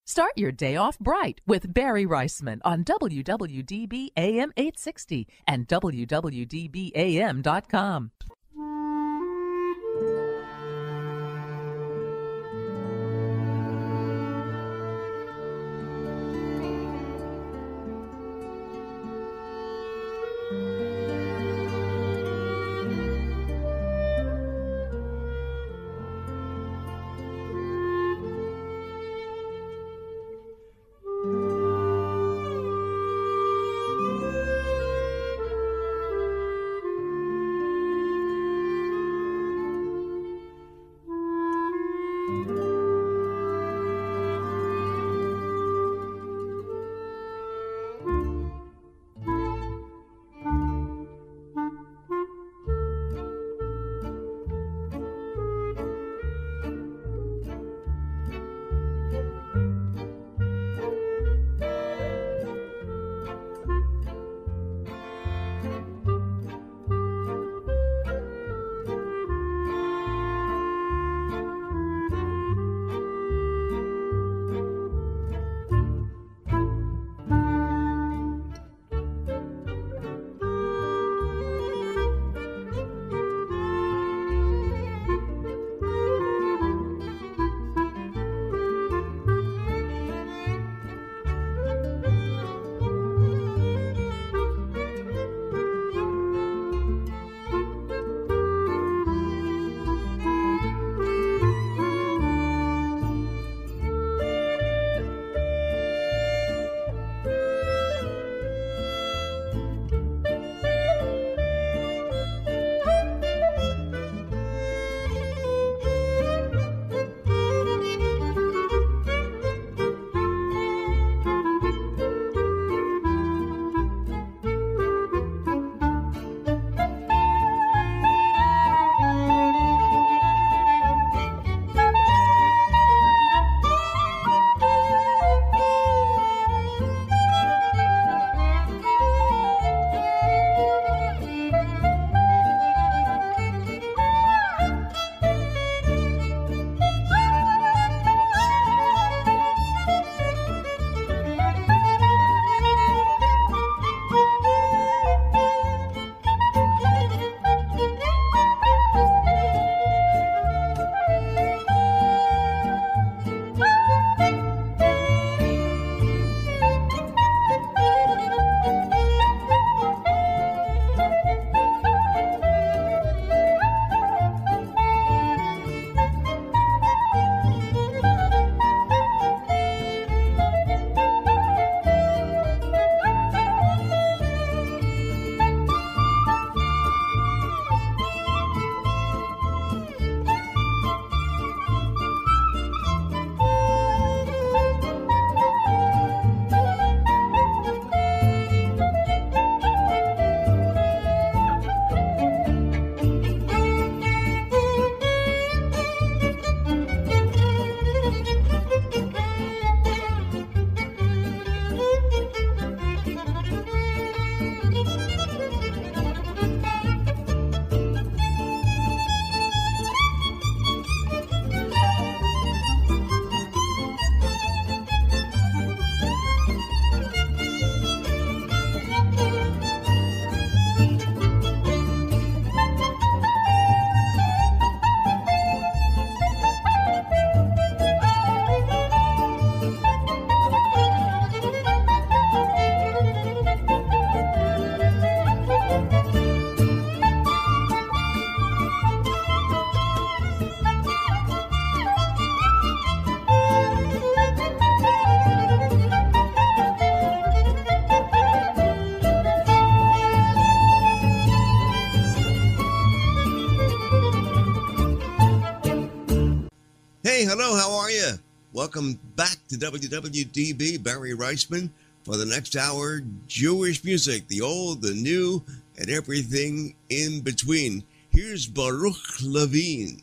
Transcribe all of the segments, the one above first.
Start your day off bright with Barry Reisman on WWDB AM 860 and WWDBAM.com. Hey, hello, how are you? Welcome back to WWDB, Barry Reisman, for the next hour, Jewish music, the old, the new, and everything in between. Here's Baruch Levine.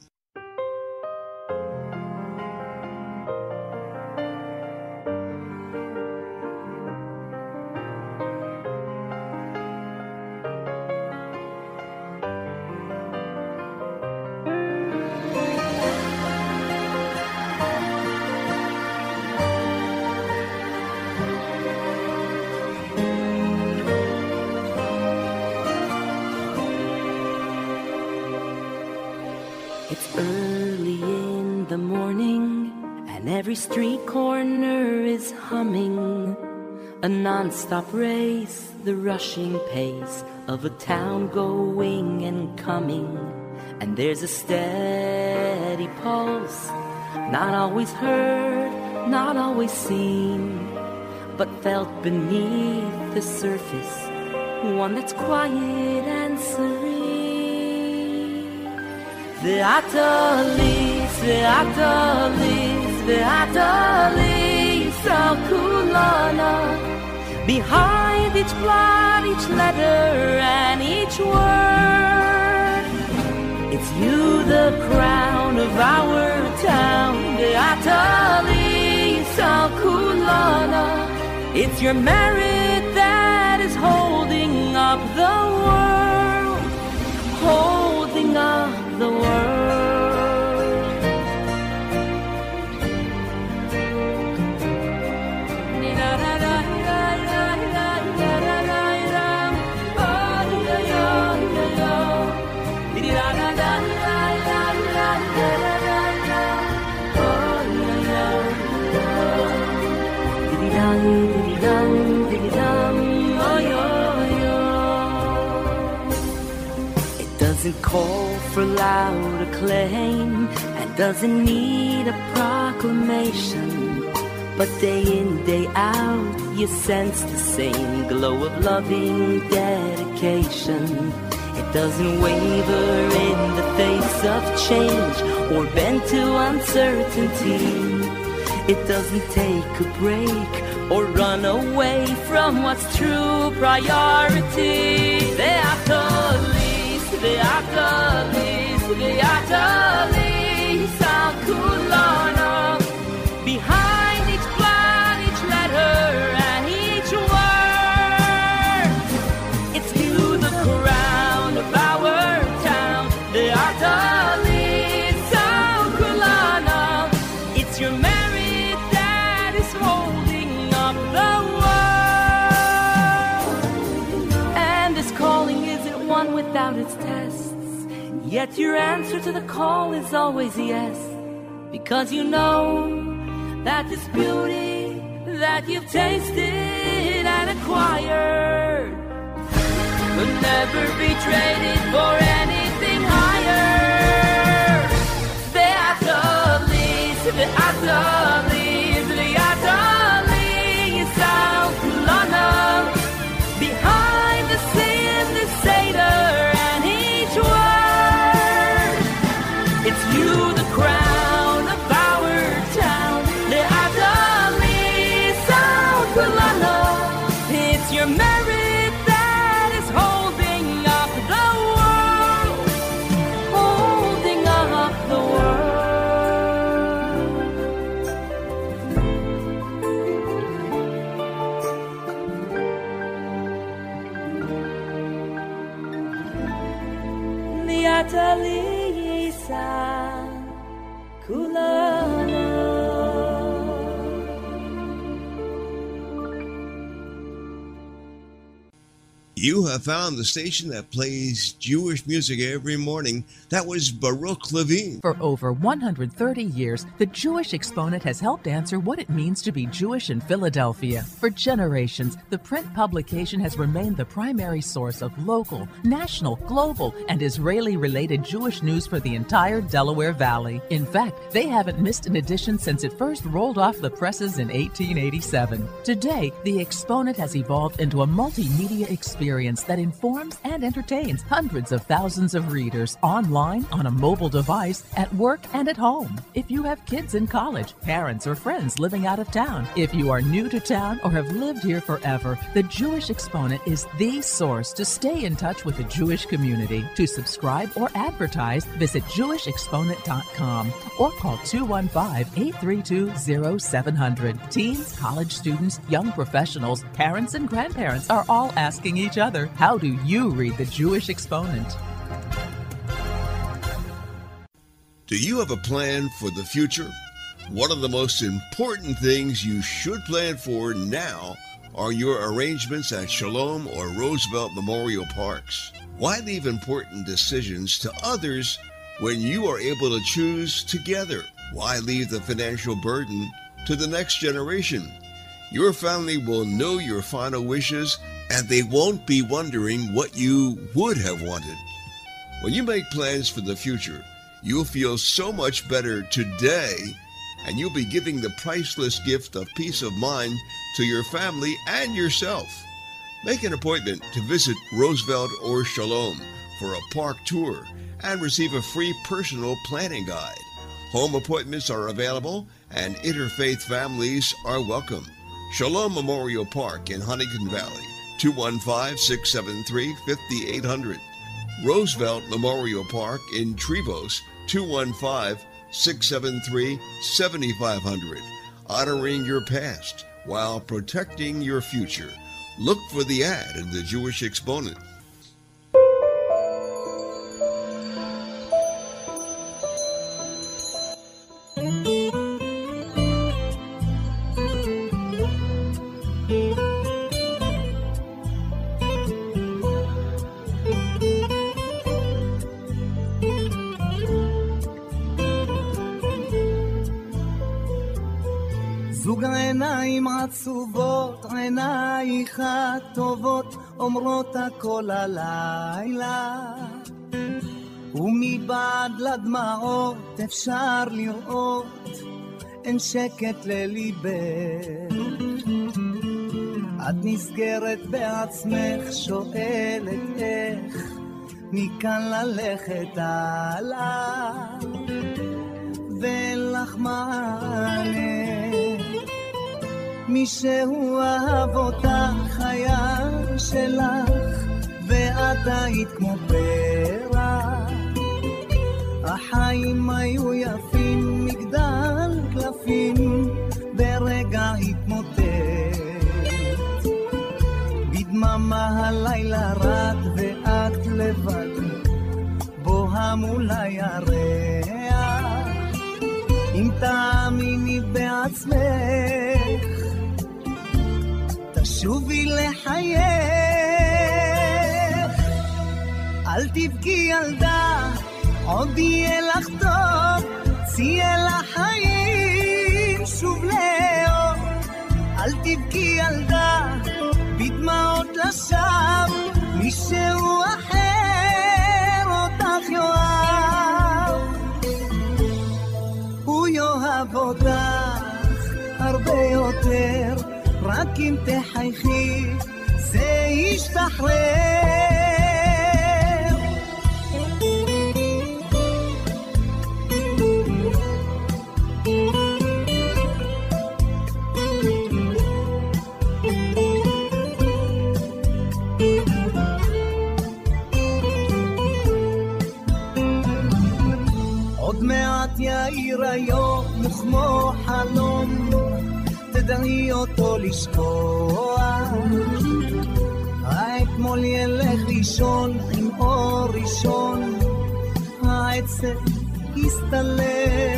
Every street corner is humming, a non-stop race, the rushing pace of a town going and coming. And there's a steady pulse, not always heard, not always seen, but felt beneath the surface, one that's quiet and serene. The Atalis, the Atalis, the Atalis of Kulana. Behind each plot, each letter, and each word, it's you, the crown of our town. The Atalis of Kulana. It's your merit that is holding up the world, holding up the world. It doesn't call for loud acclaim and doesn't need a proclamation, but day in, day out, you sense the same glow of loving dedication. It doesn't waver in the face of change or bend to uncertainty. It doesn't take a break or run away from what's true priority. The Atalis, the Atalis, the Atalis of Kulana. Behind each plot, each letter, and each word, it's you, the crown of our town. The Atalis of Kulana. It's your merit that is holding up the world. And this calling isn't one without its tests, yet your answer to the call is always yes. Because you know that this beauty that you've tasted and acquired could never be traded for anything higher. The Atalis, the Atalis, the Atalis of Kulana. Behind the synthesizer and each word, it's you, the crown of our town. The Atalis of Kulana. It's your merit that is holding up the world, holding up the world. The Atalis of Kulana. You have found the station that plays Jewish music every morning. That was Baruch Levine. For over 130 years, the Jewish Exponent has helped answer what it means to be Jewish in Philadelphia. For generations, the print publication has remained the primary source of local, national, global, and Israeli-related Jewish news for the entire Delaware Valley. In fact, they haven't missed an edition since it first rolled off the presses in 1887. Today, the Exponent has evolved into a multimedia experience that informs and entertains hundreds of thousands of readers online, on a mobile device, at work, and at home. If you have kids in college, parents or friends living out of town, if you are new to town or have lived here forever, the Jewish Exponent is the source to stay in touch with the Jewish community. To subscribe or advertise, visit jewishexponent.com or call 215-832-0700. Teens, college students, young professionals, parents, and grandparents are all asking each other, how do you read the Jewish Exponent? Do you have a plan for the future? One of the most important things you should plan for now are your arrangements at Shalom or Roosevelt Memorial Parks. Why leave important decisions to others when you are able to choose together? Why leave the financial burden to the next generation? Your family will know your final wishes, and they won't be wondering what you would have wanted. When you make plans for the future, you'll feel so much better today, and you'll be giving the priceless gift of peace of mind to your family and yourself. Make an appointment to visit Roosevelt or Shalom for a park tour and receive a free personal planning guide. Home appointments are available and interfaith families are welcome. Shalom Memorial Park in Huntington Valley, 215-673-5800. Roosevelt Memorial Park in Trevose, 215-673-7500. Honoring your past while protecting your future. Look for the ad in the Jewish Exponent. זוג עיניים עצובות, עינייך הטובות, אומרות הכל הלילה. ומבעד לדמעות אפשר לראות, אין שקט לליבך. את נסגרת בעצמך, שואלת איך, מכאן ללכת הלאה, ואין לך מענה. מישהו אהב אותך, היה שלך, ואת היית כמו פרח. החיים היו יפים, מגדל קלפים, ברגע התמוטט. בדממה הלילה רד, ואת לבד, בוהה מול הירח. אם תאמיני בעצמך, תשובי לחייך. אל תבכי ילדה, עוד יהיה לך טוב, צייה לחיים שוב לאור. אל תבכי ילדה, בדמעות לשווא, מישהו אחר אותך יאהב. הוא יאהב אותך הרבה יותר, רק אם תחייכי זה ישתחרר. עוד מעט יאיר היום וכמו חלום, תדעי אותו לשכוח. האתמול ילך לישון עם אור ראשון, העצב יסתלק.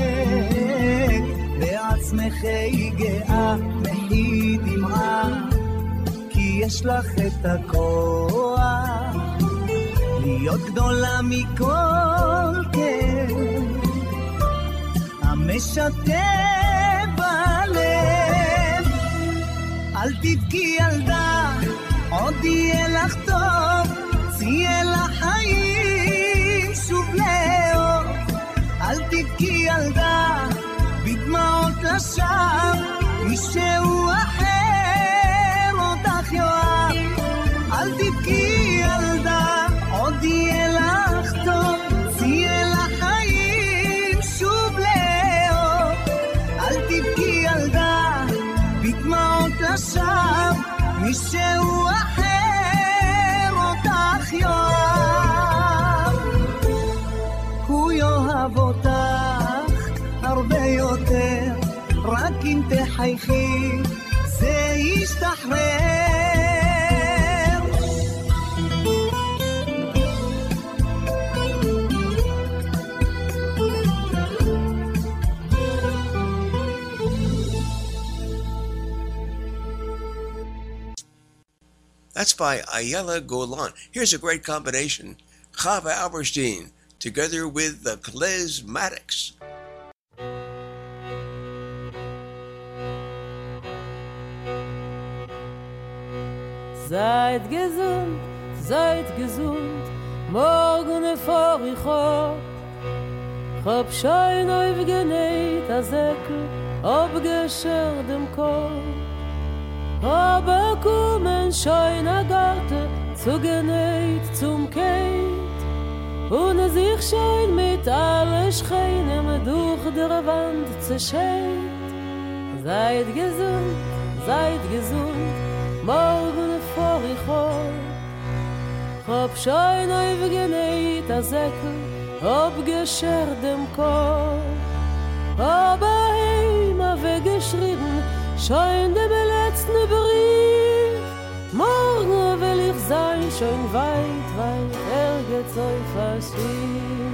בעצמך היא גאה, מחי דמעה, כי יש לך את הכוח להיות גדולה מכל כן, המשתף בלב. אל תבכי ילדה, עוד יהיה לך טוב, צייה לחיים שוב לאור. אל תבכי ילדה, בדמעות לשווא, מישהו אחר אותך יאהב. אל תבכי ילדה, עוד יהיה לך טוב, צייה לחיים שוב לאור. אל תבכי ילדה, בדמעות לשווא, מישהו אחר אותך יאהב. הוא יאהב אותך הרבה יותר, רק אם תחייכי זה ישתחרר. That's by Ayala Golan. Here's a great combination. Chava Alberstein, together with the Klezmatics. Seid gesund, morgen fahr ich hoch. Hab schein aufgenäht, als Ecke, abgeschert im Kopf. Aber kommen schein a Garten, zugenäht zum Kate. Und sich schein mit allen Schreinen durch der Wand zerschält. Seid gesund, morgen fahr ich hoch. Hab schein aufgenäht, als Ecke, abgeschert im Kopf. Aber heima weggeschrieben, schein dem letzten Brief. Morgen will ich sein, schon weit, geht's euch verschieden.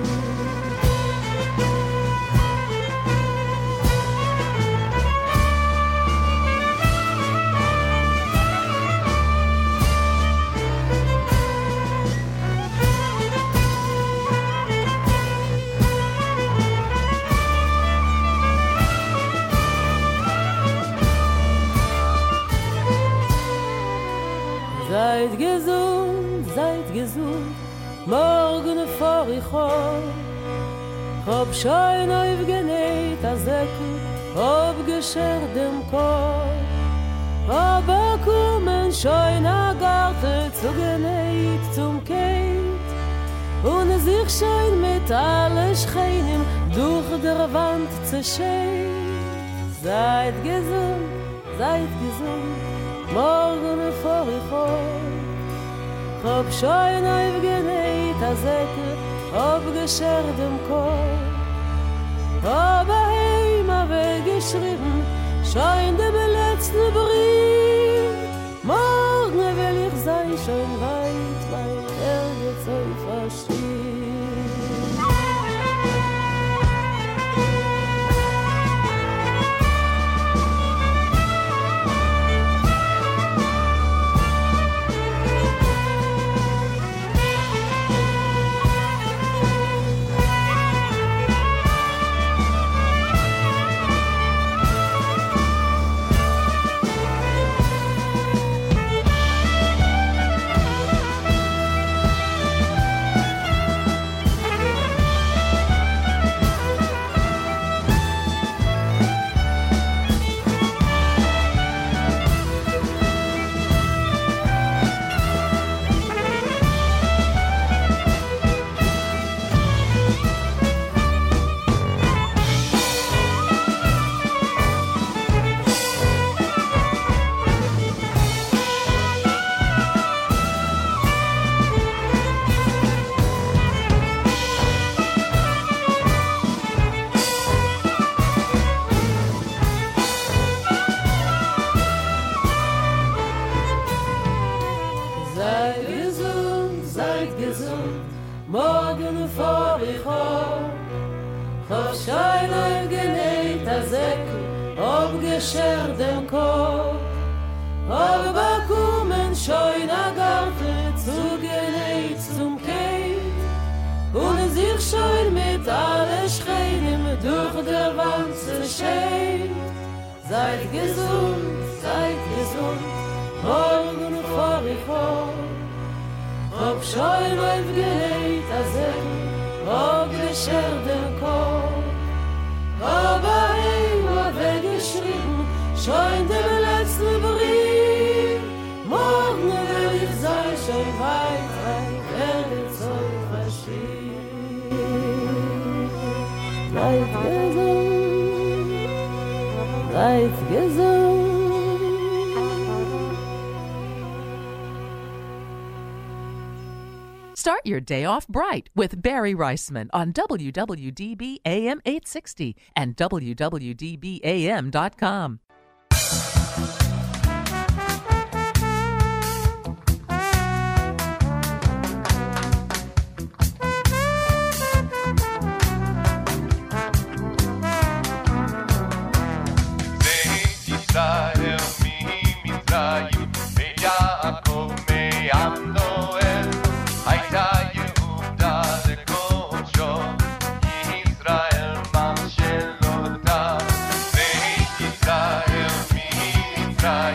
Seid gesund, morgen fahr ich hoch. Hab schein aufgenäht, als Ecke, abgeschert im Kopf. Aber kommen schein a Garten, zugenäht zum Kate. Und sich schein mit allen Schreinen durch der Wand zerschält. Seid gesund, morgen fahr ich hoch. Hab schein aufgenäht, als Ecke, abgeschert im Kopf. Aber heima weggeschrieben, schein dem letzten Brief. Morgen will ich sein, schon weit, geht's euch verschieden. Abgeschert im Kopf. Aber kommen schein a Garten, zugenäht zum Kate. Und sich schein mit allen Schreinen durch der Wand zerschält. Seid gesund, morgen fahr ich hoch. Hab schein aufgenäht, als Ecke, abgeschert im Kopf. Aber heima weggeschrieben, schein dem letzten Brief. Morgen will ich sein, schon weit, geht's euch verschieden. Seid gesund. Start your day off bright with Barry Reisman on WWDB AM 860 and WWDBAM.com. Israel,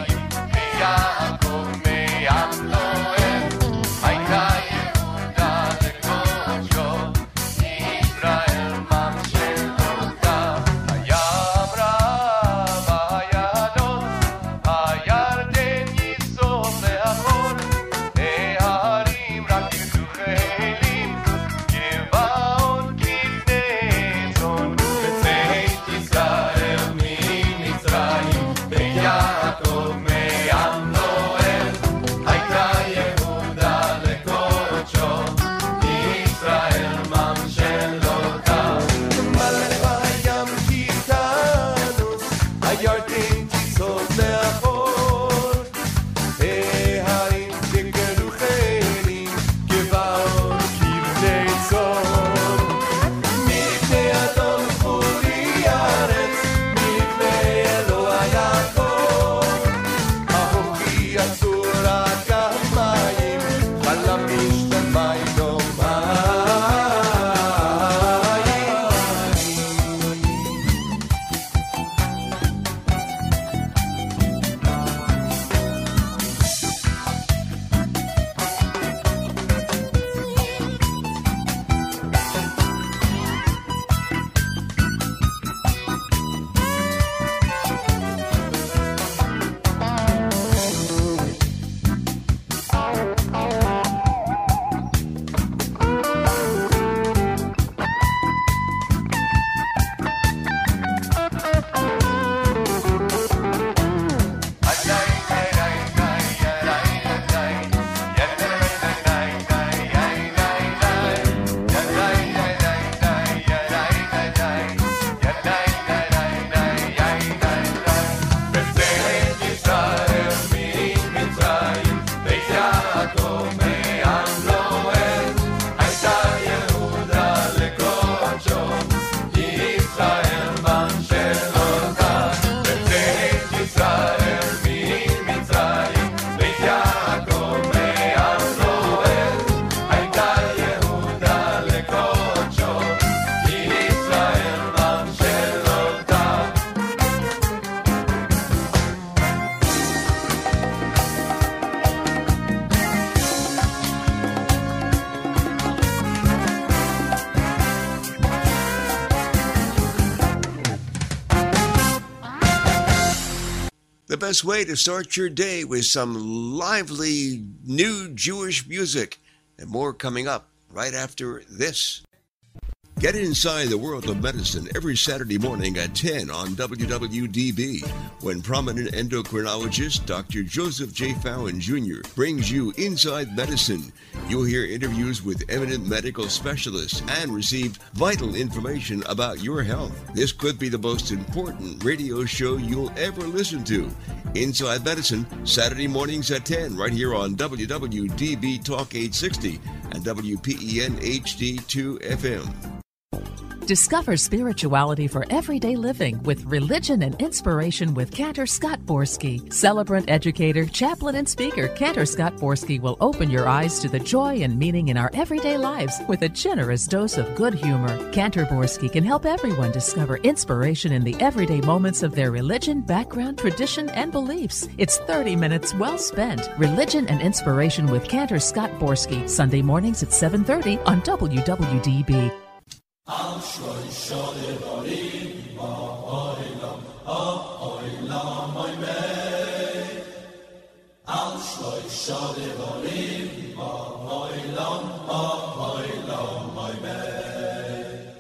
the best way to start your day with some lively new Jewish music, and more coming up right after this. Get inside the world of medicine every Saturday morning at 10 on WWDB, when prominent endocrinologist Dr. Joseph J. Fallon Jr. brings you Inside Medicine. You'll hear interviews with eminent medical specialists and receive vital information about your health. This could be the most important radio show you'll ever listen to. Inside Medicine, Saturday mornings at 10, right here on WWDB Talk 860 and WPEN HD2 FM. Discover spirituality for everyday living with Religion and Inspiration with Cantor Scott Borski. Celebrant, educator, chaplain, and speaker, Cantor Scott Borski will open your eyes to the joy and meaning in our everyday lives with a generous dose of good humor. Cantor Borski can help everyone discover inspiration in the everyday moments of their religion, background, tradition, and beliefs. It's 30 minutes well spent. Religion and Inspiration with Cantor Scott Borski, Sunday mornings at 7:30 on WWDB. Al shloisha devarim ba'olam, ha'olam ha'imei. Al shloisha devarim ba'olam, ha'olam ha'imei.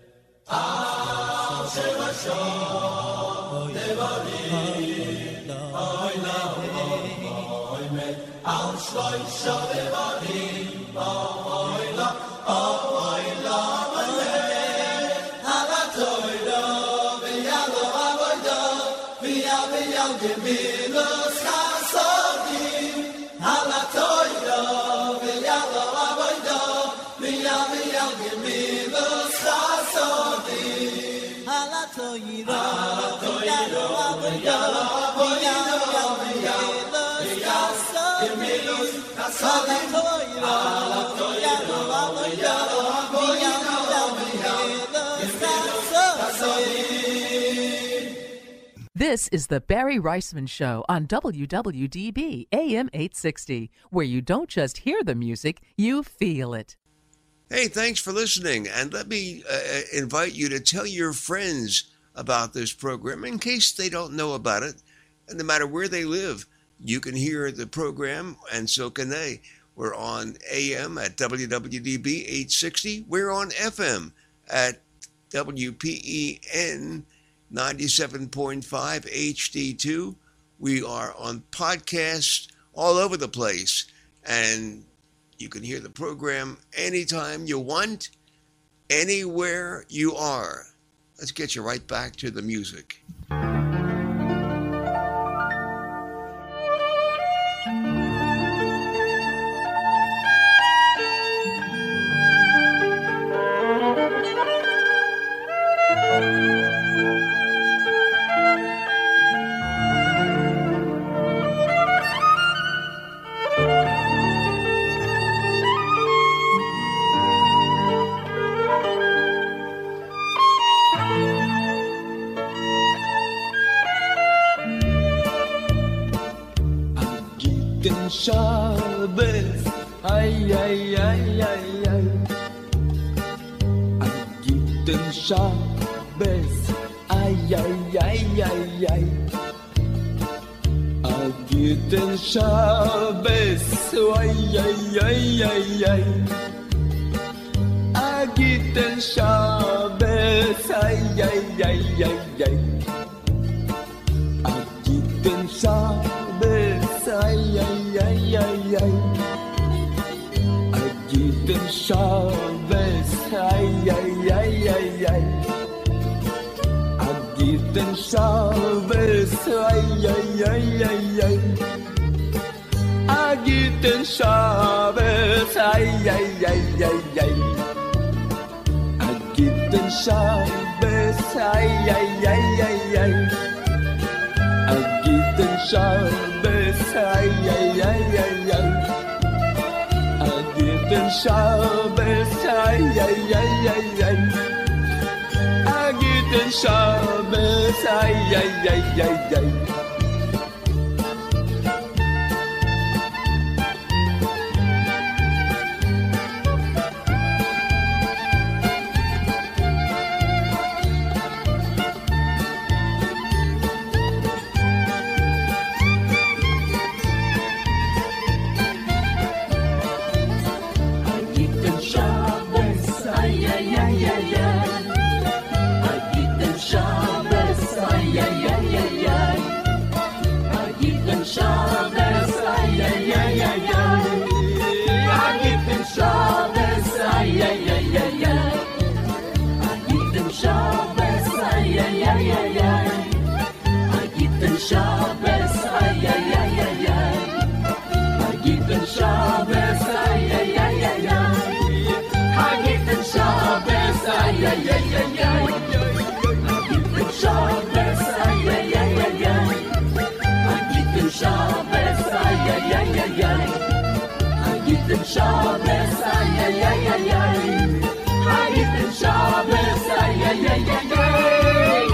Al shloisha devarim ba'olam ha'imei. Al shloisha devarim ba'olam, ha'olam. Gemilas chasodim, halatoyda, v'yalo avoyda, v'yal gemilas chasodim, halatoyda, v'yalo avoyda, v'yal gemilas chasodim, halatoyda, avoyda, v'yal gemilas chasodim. This is the Barry Reisman Show on WWDB AM 860, where you don't just hear the music, you feel it. Hey, thanks for listening, and let me invite you to tell your friends about this program in case they don't know about it. And no matter where they live, you can hear the program, and so can they. We're on AM at WWDB 860. We're on FM at WPEN 97.5 HD2. We are on podcasts all over the place, and you can hear the program anytime you want, anywhere you are. Let's get you right back to the music. Shabbos, ay, ay, ay, ay, ay. Agiten Shabbos, ay, ay, ay, ay, ay. Agiten Shabbos, ay, ay, ay, ay, ay. Agiten Shabbos, ay, ay, ay, ay, ay. Agiten Shabbos, ay, ay, ay, ay, ay. Agiten Shabbos, ay, ay, ay, ay, ay. Agiten Shabbos, ay, ay, ay, ay, ay. Agiten Shabbos, ay, ay, ay, ay, ay. Agiten Shabbos, ay, ay, ay, ay, ay. Agiten Shabbos, ay, ay, ay, ay, ay. Agiten Shabbos, ay, ay, ay, ay, ay. Agiten Shabbos, ay, ay, ay, ay, ay. Shabbos, ay, ay, ay, ay, ay. Hagiten Shabbos, ay, ay, ay, ay, ay. Hagiten Shabbos, ay, ay, ay, ay, ay. Hagiten Shabbos, ay, ay, ay, ay, ay. Hagiten Shabbos, ay, ay, ay, ay, ay. Hagiten Shabbos, ay, ay, ay, ay, ay. Hagiten Shabbos, ay, ay, ay, ay, ay.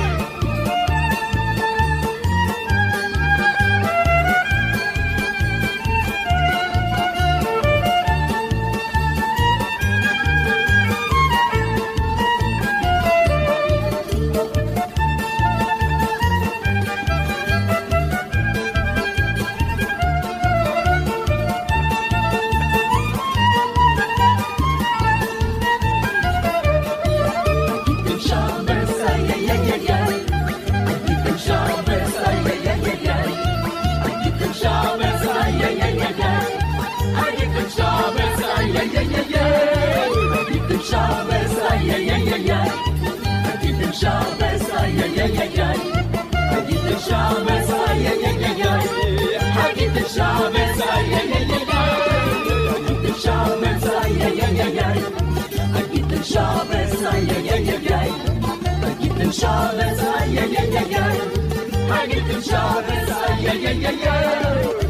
Shabbos, ay, ay, ay, ay, ay. Hagiten Shabbos, ay, ay, ay, ay, ay. Hagiten Shabbos, ay, ay, ay, ay, ay. Hagiten Shabbos, ay, ay, ay, ay, ay. Hagiten Shabbos, ay, ay, ay, ay, ay. Hagiten Shabbos, ay, ay, ay, ay, ay. Hagiten Shabbos, ay, ay, ay, ay, ay.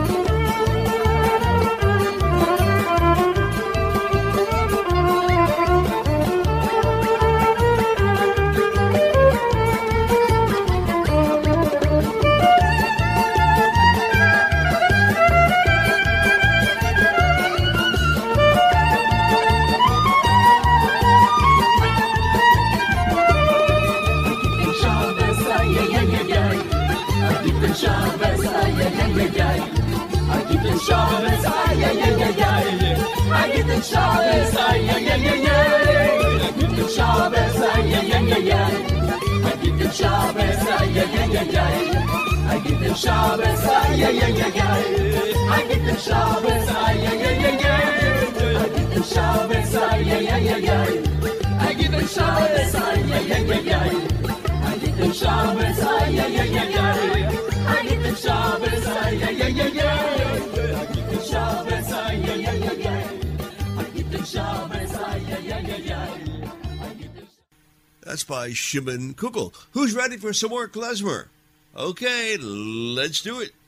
Shabbos, ay, ay, ay, ay, ay. Hagiten Shabbos, ay, ay, ay, ay, ay. Hagiten Shabbos, ay, ay, ay, ay, ay. Hagiten Shabbos, ay, ay, ay, ay, ay. Hagiten Shabbos, ay, ay, ay, ay, ay. Hagiten Shabbos, ay, ay, ay, ay, ay. Hagiten Shabbos, ay, ay, ay, ay, ay. Hagiten Shabbos, ay, ay, ay, ay, ay. Hagiten Shabbos, ay, ay, ay, ay, ay. Hagiten Shabbos, ay, ay, ay, ay, ay. Hagiten Shabbos, ay, ay, ay, ay, ay. Hagiten Shabbos, ay, ay, ay, ay, ay. Hagiten Shabbos, ay, ay, ay, ay, ay. That's by Shimon Kugel. Who's ready for some more klezmer? Okay, let's do it.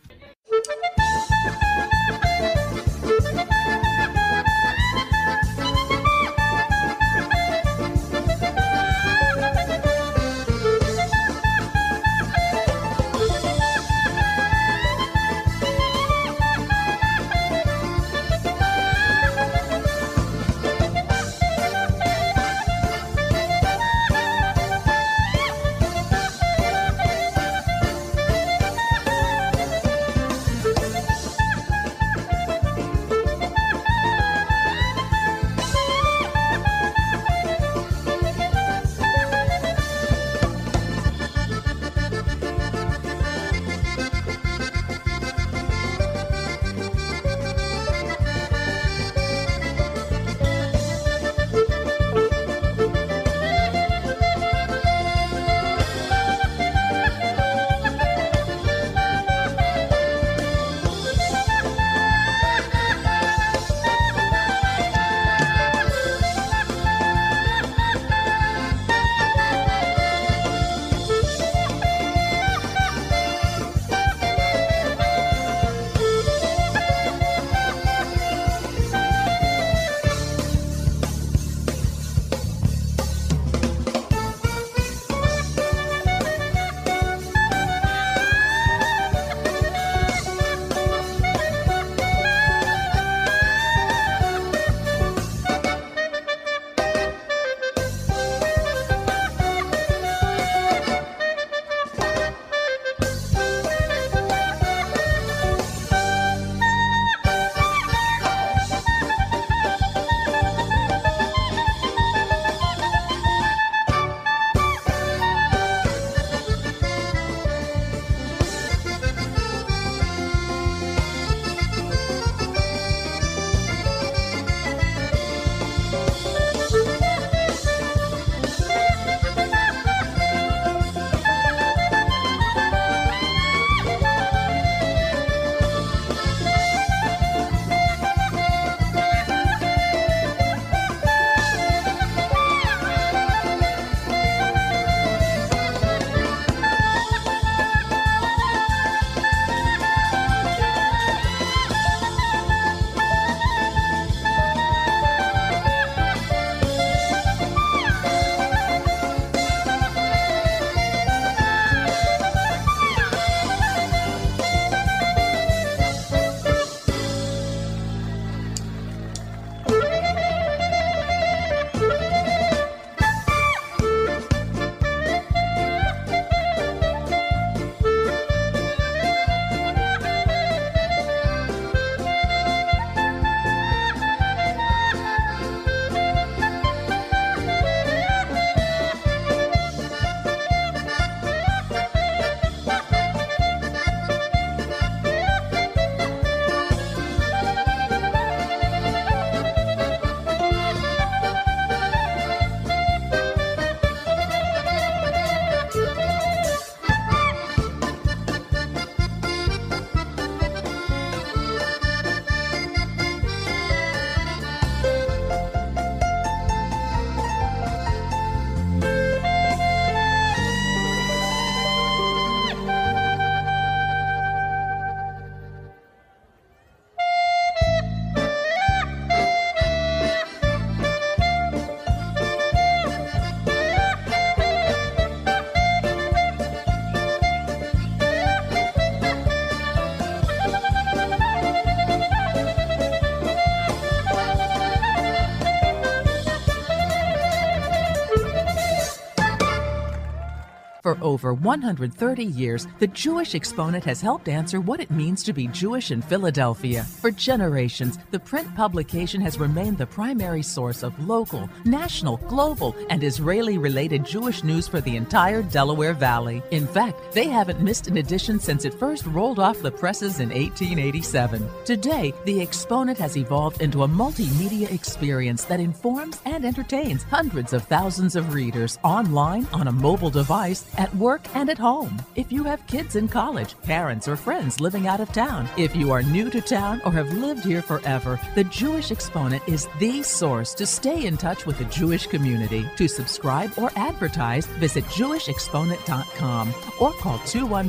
over 130 years, the Jewish Exponent has helped answer what it means to be Jewish in Philadelphia. For generations, the print publication has remained the primary source of local, national, global, and Israeli-related Jewish news for the entire Delaware Valley. In fact, they haven't missed an edition since it first rolled off the presses in 1887. Today, the Exponent has evolved into a multimedia experience that informs and entertains hundreds of thousands of readers online, on a mobile device, at work, and at home. If you have kids in college, parents or friends living out of town, if you are new to town or have lived here forever, the Jewish Exponent is the source to stay in touch with the Jewish community. To subscribe or advertise, visit jewishexponent.com or call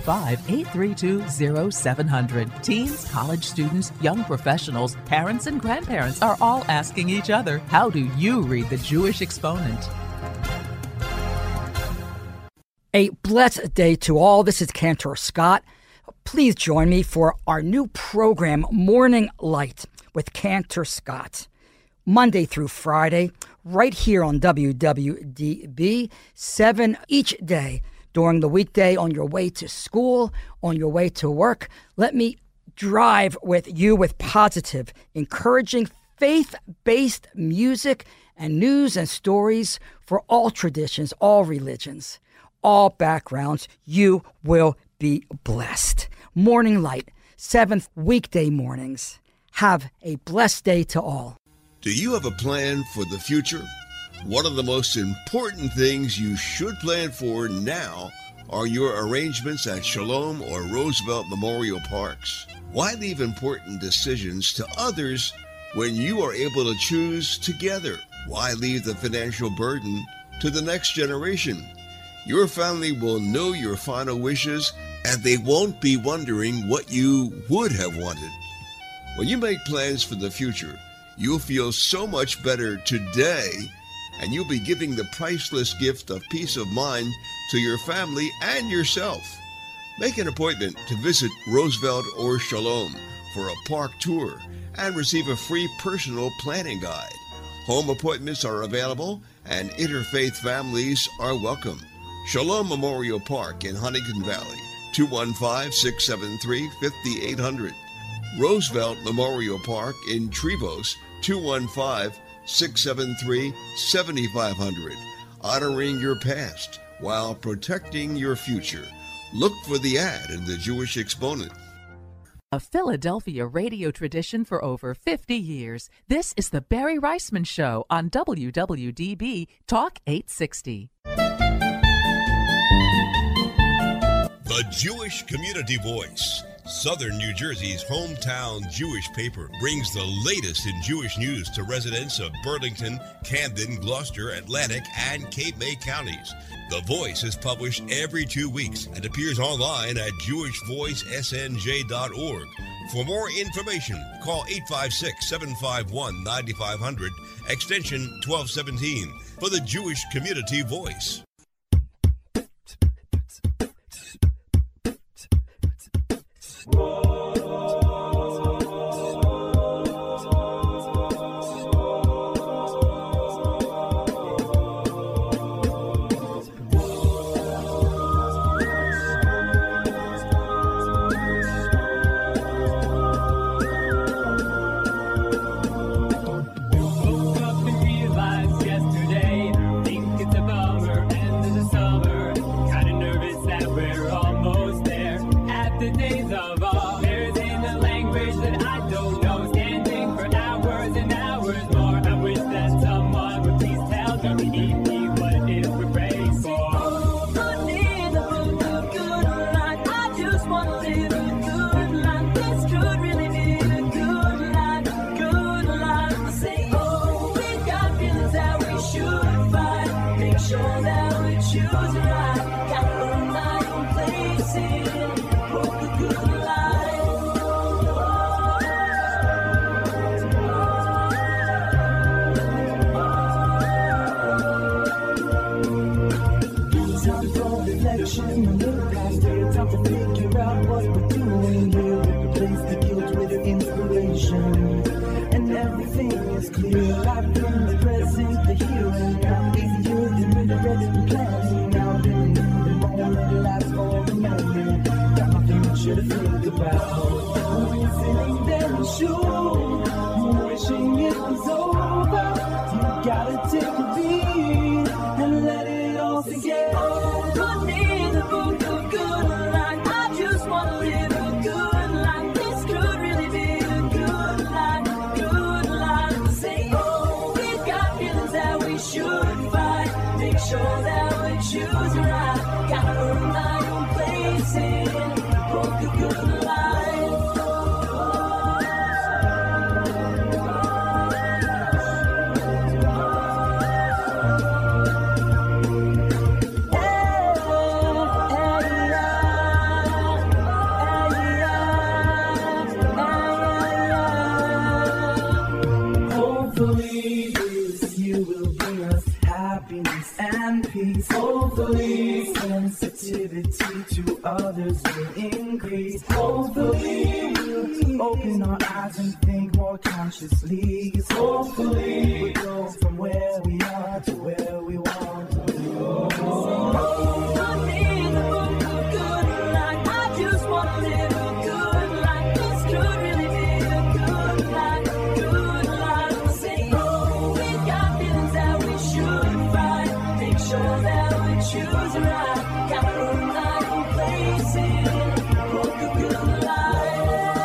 215-832-0700. Teens, college students, young professionals, parents, and grandparents are all asking each other, how do you read the Jewish Exponent? A blessed day to all. This is Cantor Scott. Please join me for our new program, Morning Light with Cantor Scott. Monday through Friday, right here on WWDB, 7 each day. During the weekday, on your way to school, on your way to work, let me drive with you with positive, encouraging, faith-based music and news and stories for all traditions, all religions, all backgrounds. You will be blessed. Morning Light, 7th weekday mornings. Have a blessed day to all. Do you have a plan for the future? One of the most important things you should plan for now are your arrangements at Shalom or Roosevelt Memorial Parks. Why leave important decisions to others when you are able to choose together? Why leave the financial burden to the next generation? Your family will know your final wishes, and they won't be wondering what you would have wanted. When you make plans for the future, you'll feel so much better today, and you'll be giving the priceless gift of peace of mind to your family and yourself. Make an appointment to visit Roosevelt or Shalom for a park tour and receive a free personal planning guide. Home appointments are available, and interfaith families are welcome. Shalom Memorial Park in Huntington Valley, 215-673-5800. Roosevelt Memorial Park in Trevose, 215-673-7500. Honoring your past while protecting your future. Look for the ad in the Jewish Exponent. A Philadelphia radio tradition for over 50 years. This is the Barry Reisman Show on WWDB Talk 860. The Jewish Community Voice, Southern New Jersey's hometown Jewish paper, brings the latest in Jewish news to residents of Burlington, Camden, Gloucester, Atlantic, and Cape May counties. The Voice is published every 2 weeks and appears online at jewishvoicesnj.org. For more information, call 856-751-9500, extension 1217, for the Jewish Community Voice. Choose right, got the night and place it, hope the good life. think about when you're sitting there and sure, wishing it was over. You gotta take a beat and let it all sink in. Put me in the book of good life. I just wanna live a good life. This could really be a good life, good life. Say, oh, we've got feelings that we should fight. Make sure that we choose right. Gotta earn my own place in book of good life. Hopefully, sensitivity to others will increase. Hopefully, we'll open our eyes and think more consciously. 'Cause hopefully, we'll go from where we are to where we want to go. I need a book of good life. I just want to live a good life. This could really be a good life, good life. Say, oh, we've got feelings that we should fight. Make sure that choose right, gotta earn my own place in book of good life.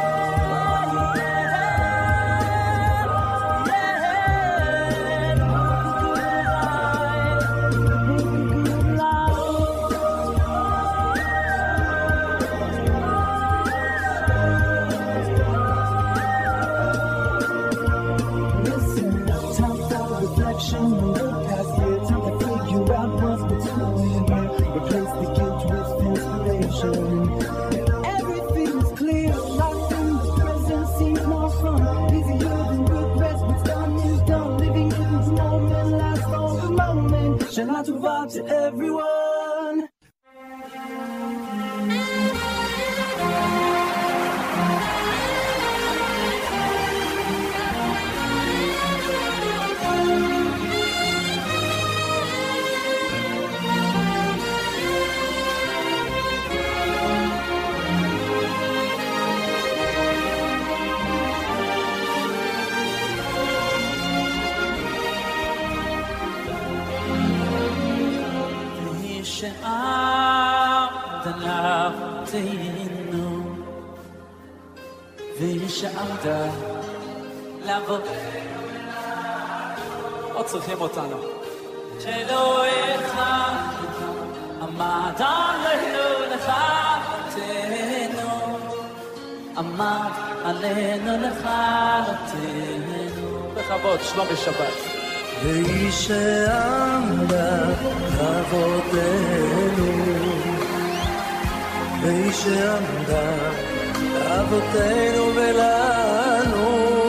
Listen, time for reflection, look past here, time to figure out what's between here. Replace the guilt with inspiration. Everything's clear, life in the present seems more fun. Easier than regrets, what's done is done. Living in this moment, last for the moment. Shall not vibe to everyone. ושעמד לבוא עוד צריכים אותנו שלא אחד עמד עלינו לכלותנו עמד עלינו לכלותנו בכבוד שלומי שבת ואיש שעמדה אבותינו ואיש שעמדה אבותינו ולנו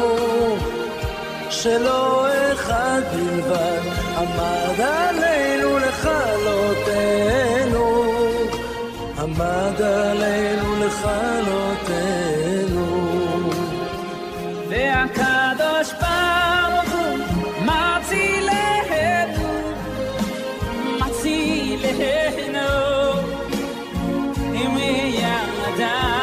שלא אחד בלבד עמד עלינו לכלותנו עמד עלינו לכלותנו והקדוש ברוך הוא מצילנו מצילנו עם ידיו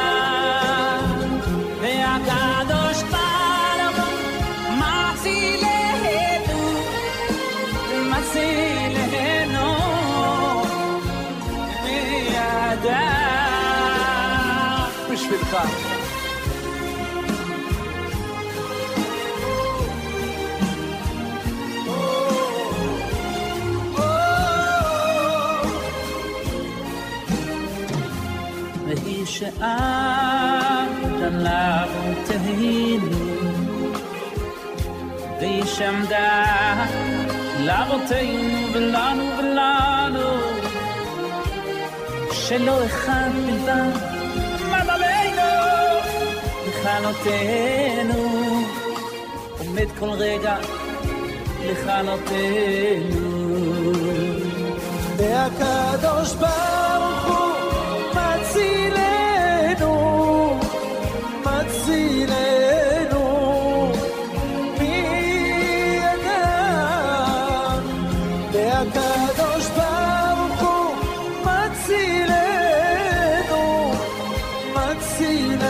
בשבילך והיא שעמדה לאבותינו והיא שעמדה לאבותינו ולנו ולנו שלא אחד בלבד עמד עלינו לכלותנו עומד כל רגע לכלותנו והקדוש ברוך הוא מצילנו מצילנו מידם והקדוש ברוך הוא מצילנו מצילנו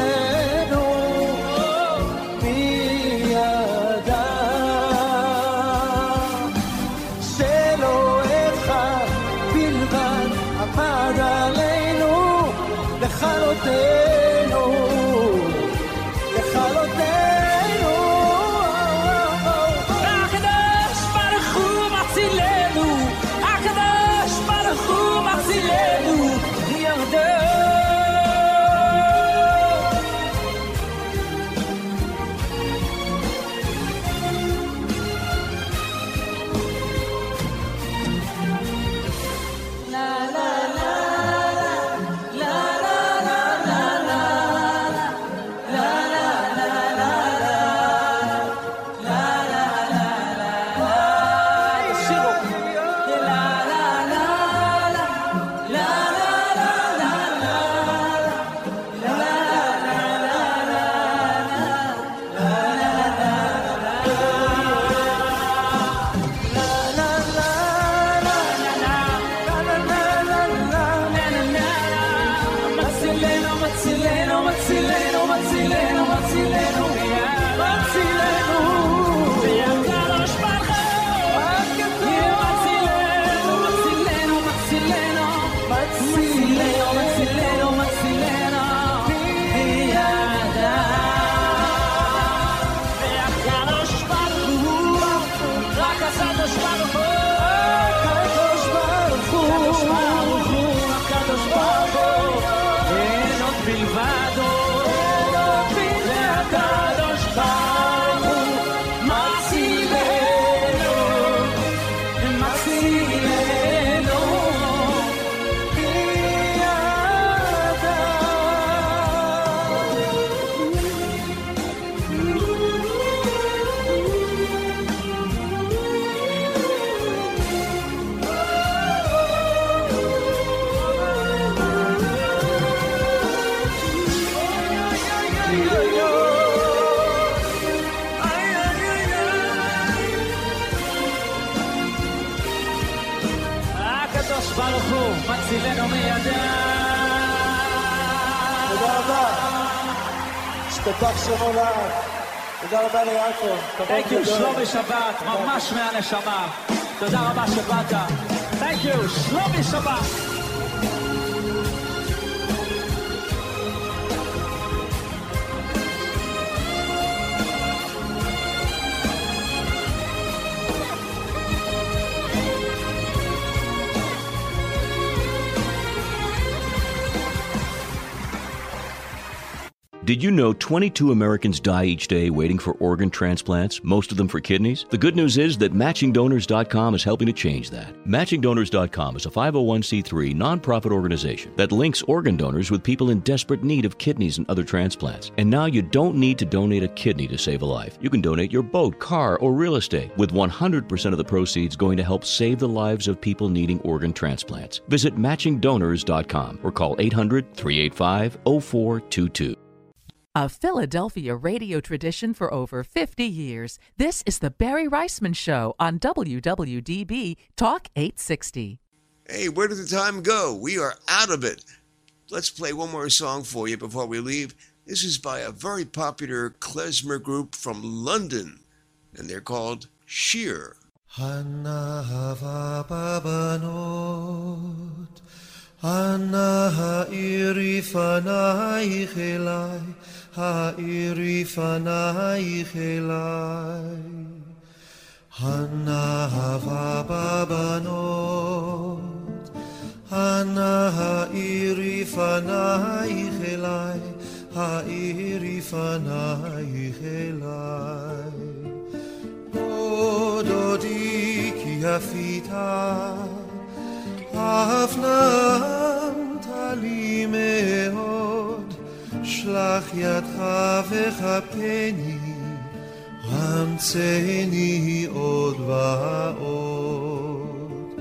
הקדוש ברוך הוא מצילנו מידם. תודה רבה. השתתף שמו לעד. תודה רבה ליעקב. Thank you, שלומי שבת, ממש מהנשמה. תודה רבה שבאת. Thank you, שלומי שבת. Did you know 22 Americans die each day waiting for organ transplants, most of them for kidneys? The good news is that MatchingDonors.com is helping to change that. MatchingDonors.com is a 501c3 nonprofit organization that links organ donors with people in desperate need of kidneys and other transplants. And now you don't need to donate a kidney to save a life. You can donate your boat, car, or real estate, with 100% of the proceeds going to help save the lives of people needing organ transplants. Visit MatchingDonors.com or call 800-385-0422. A Philadelphia radio tradition for over 50 years, this is the Barry Reisman Show on WWDB Talk 860. Hey, where did the time go? We are out of it. Let's play one more song for you before we leave. This is by a very popular klezmer group from London, and they're called Sheer. Hanahava babanot, Hanahairi fanaich elai, Ha'iri fanaich elai. Hanahava babanot, Hanahairi fanaich elai, Ha'iri fanaich elai. Ododi ki hafita, Afnam tali meod, Shlach yadcha vechapeni, Hamtzeni od va'od.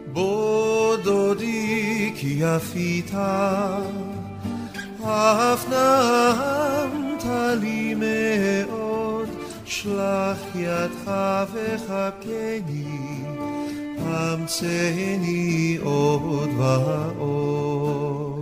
Bododi ki hafita, Afnam tali meod, Shlach yadcha vechapeni, Hamtzeni od va'od.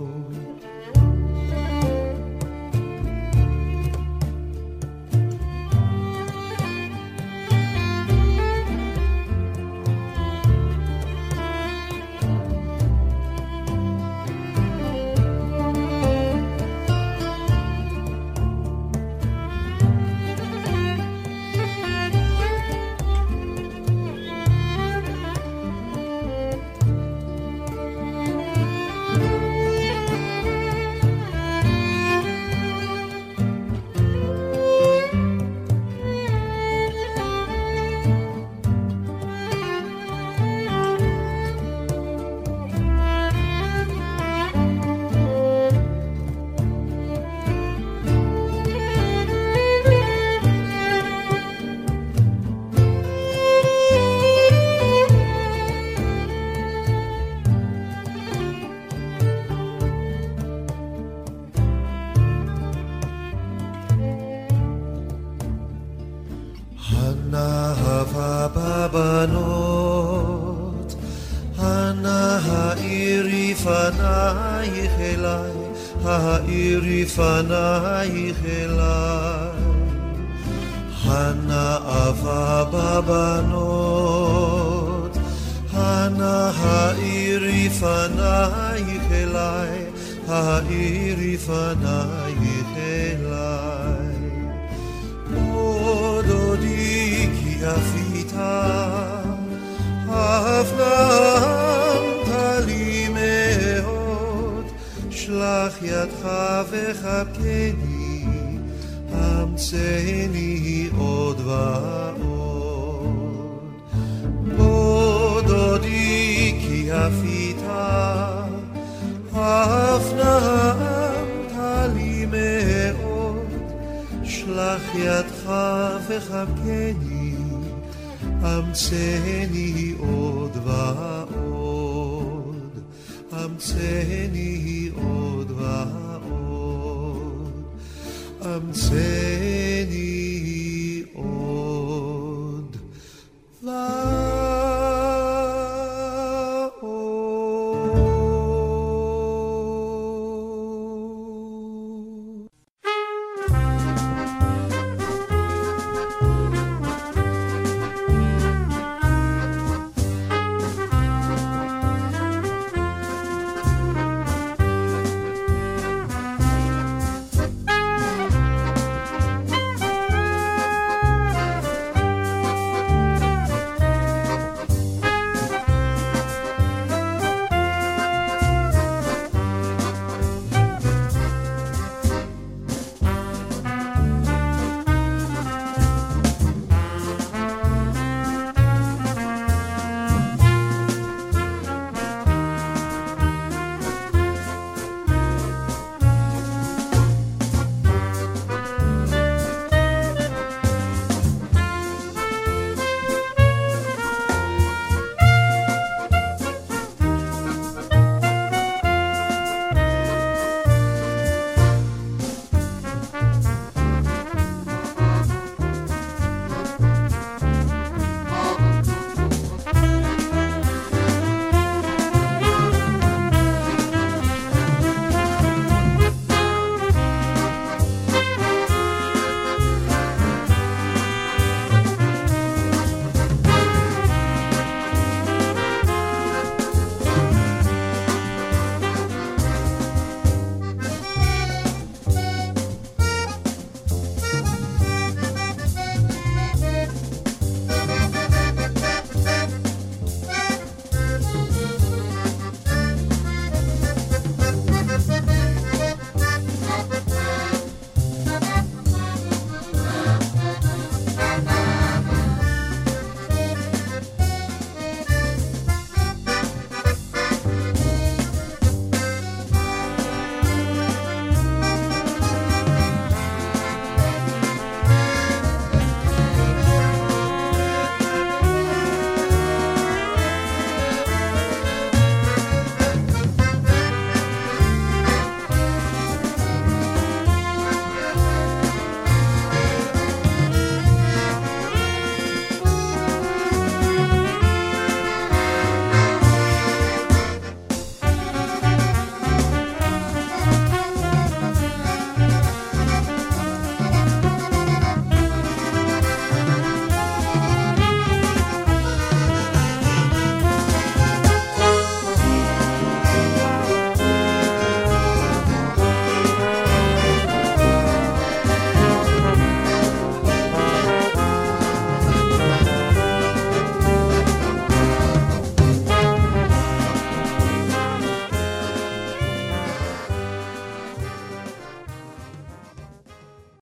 babanot, Hana ha'iri fanayich elai, ha'iri fanayich elai. Hana ava babanot, Hana ha'iri fanayich elai, ha'iri fanayich elai. Ododi ki afita, הפנמת לי מאוד, שלח ידך וחבקני, המצאני עוד ועוד. בוא דודי כי הפיתה, הפנמת לי מאוד, שלח ידך וחבקני, המצאני עוד ועוד, המצאני עוד ועוד. אמצי